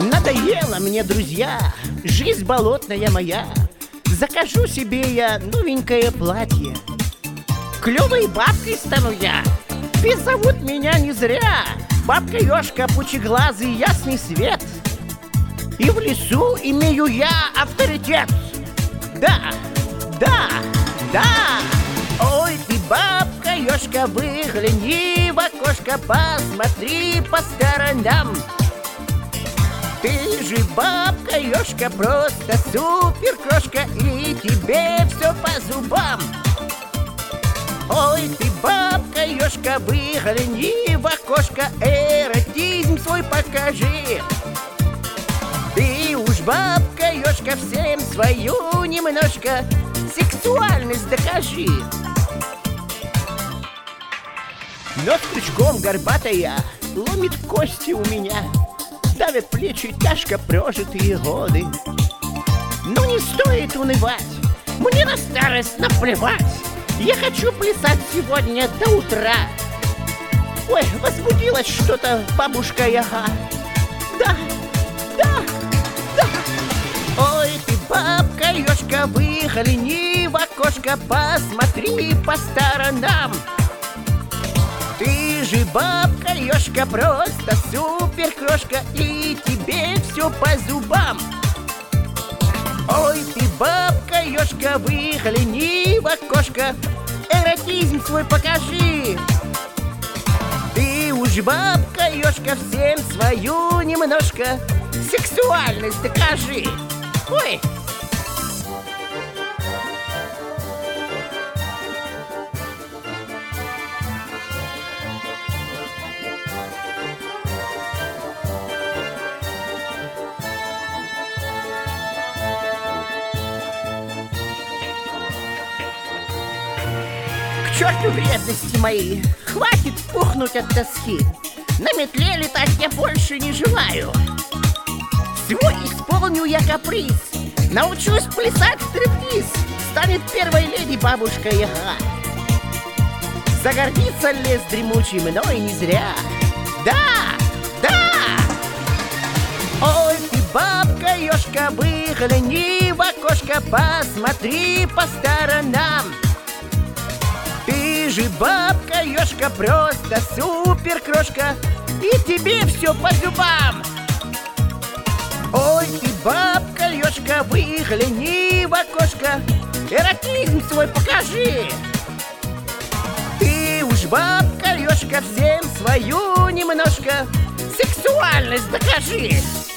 Надоело мне, друзья, жизнь болотная моя. Закажу себе я новенькое платье. Клевой бабкой стану я, ведь зовут меня не зря. Бабка Ёшка, пучеглазый, ясный свет. И в лесу имею я авторитет. Да, да, да. Ой, ты, бабка Ёшка, выгляни в окошко, посмотри по сторонам. Ты же, бабка Ёшка, просто супер крошка, и тебе все по зубам. Ой, ты, бабка Ёшка, выгляни в окошко, эротизм свой покажи. Ты уж, бабка Ёшка, всем свою немножко сексуальность докажи. Нос крючком горбатая, ломит кости у меня, давят плечи тяжко прожитые годы. Но не стоит унывать, мне на старость наплевать. Я хочу плясать сегодня до утра. Ой, возбудилась что-то бабушка Яга. Да, да, да. Ой, ты, бабка Ёшка, выгляни в окошко, посмотри по сторонам. Ты же, бабка Ёшка, просто супер крошка, и тебе все по зубам. Ой, ты, бабка Ёшка, выгляни в окошко, эротизм свой покажи. Ты уж, бабка Ёшка, всем свою немножко сексуальность докажи. Ой! К черту вредности мои, хватит пухнуть от тоски. На метле летать я больше не желаю. Свой исполню я каприз, научусь плясать стриптиз. Станет первой леди бабушка Яга. Загордится лес дремучий мной не зря. Да, да. Ой, ты, бабка Ёшка, выгляни в окошко, посмотри по сторонам. Ты же, бабка Ёшка, просто супер крошка, и тебе все по зубам. Ой, ты, бабка Ёшка, выгляни в окошко, эротизм свой покажи. Ты уж, бабка Ёшка, всем свою немножко сексуальность докажи.